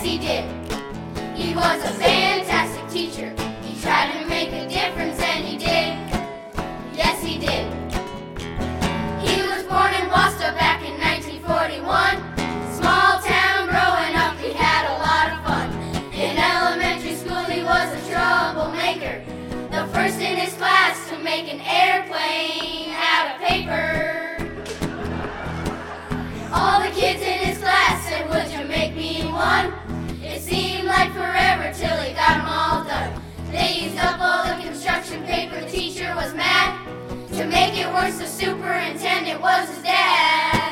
he did. He was a fantastic teacher. He tried to make a difference, and he did. Yes, he did. He was born in Wasta back in 1941. Small town, growing up, he had a lot of fun. In elementary school, he was a troublemaker. The first in his class to make an airplane out of paper. All the kids in his class said, "Would you make me one?" It seemed like forever till he got them all done. They used up all the construction paper. The teacher was mad. To make it worse, the superintendent was his dad.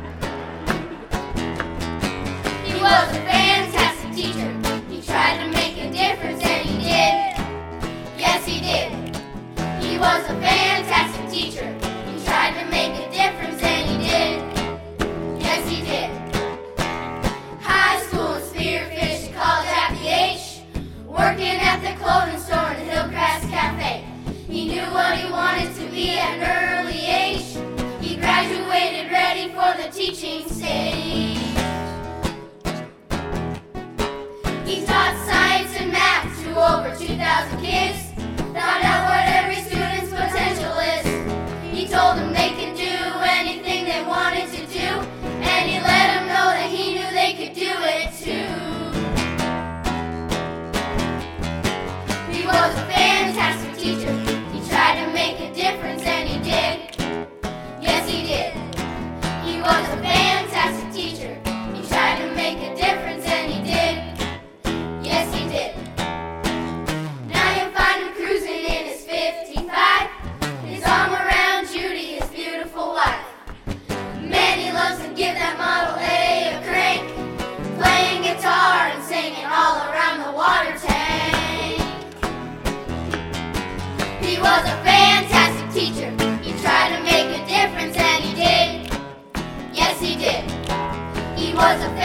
He was a fantastic teacher. He tried to make a difference, and he did. Yes, he did. He was a fantastic teacher. He tried to make a difference, and he did. Yes, he did. High school in Spearfish, college at the H, working at the clothing store in the Hillcrest Cafe. He knew what he wanted to be at an early age. He graduated ready for the teaching stage. He taught science and math to over 2,000 kids. Found out what every student's potential is. He told them they could do anything they wanted to do, and he let them know that he knew they could do it too. He was a fantastic teacher. He tried to make a difference, and he did. Yes, he did. He was a fantastic teacher. He tried to make a difference, and he did. Yes, he did. Now you'll find him cruising in his 55, his arm around Judy, his beautiful wife. Man, he loves to give that Model A a crank, playing guitar and singing all around the water tank. He was a fantastic teacher. He tried to make a difference, and he did. Yes, he did. He was a